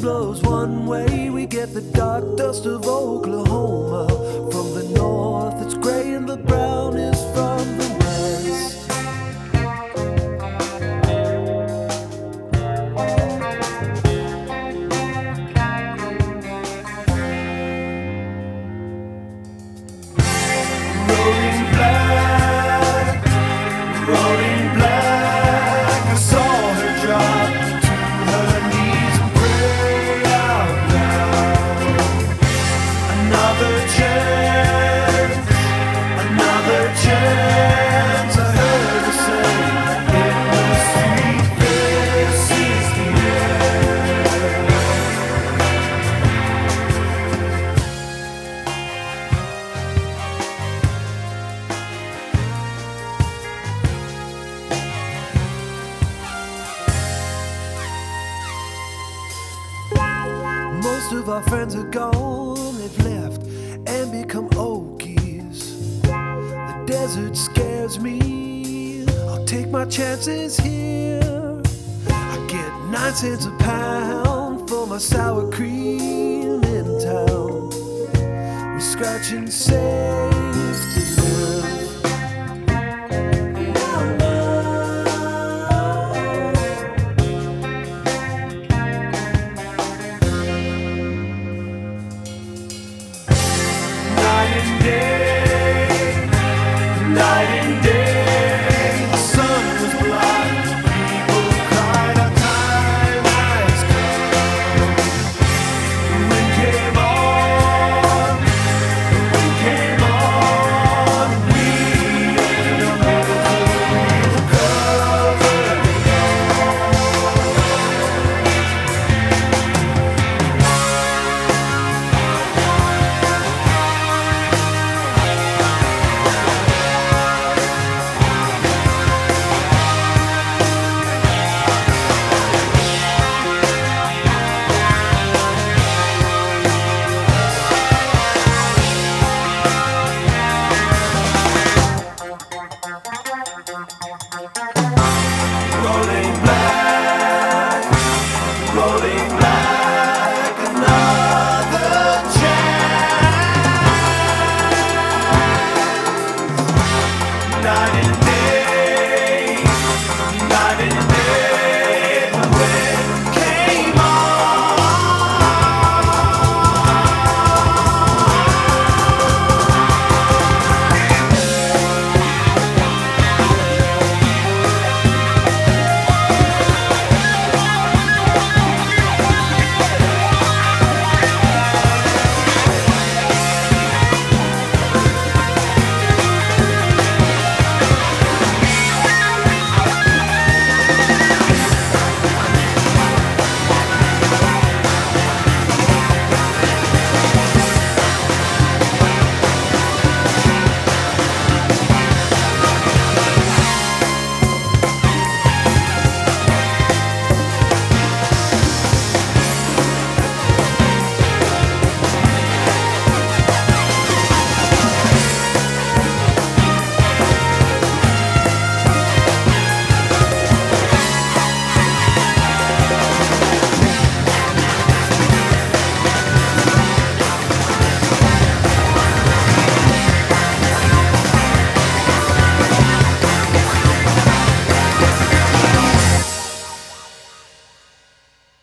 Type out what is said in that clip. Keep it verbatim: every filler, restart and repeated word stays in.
flows one way. We get the dark dust of Oklahoma. From the north it's gray and the brown is from the west. Rolling black, rolling black. I saw her drop to her knees and pray out loud. Another chance, another chance. I heard her say in the street, this is the end. Most of our friends are gone, they've left and become Okies. The desert scares me, I'll take my chances here. I get nine cents a pound for my sour cream in town. We scratch and say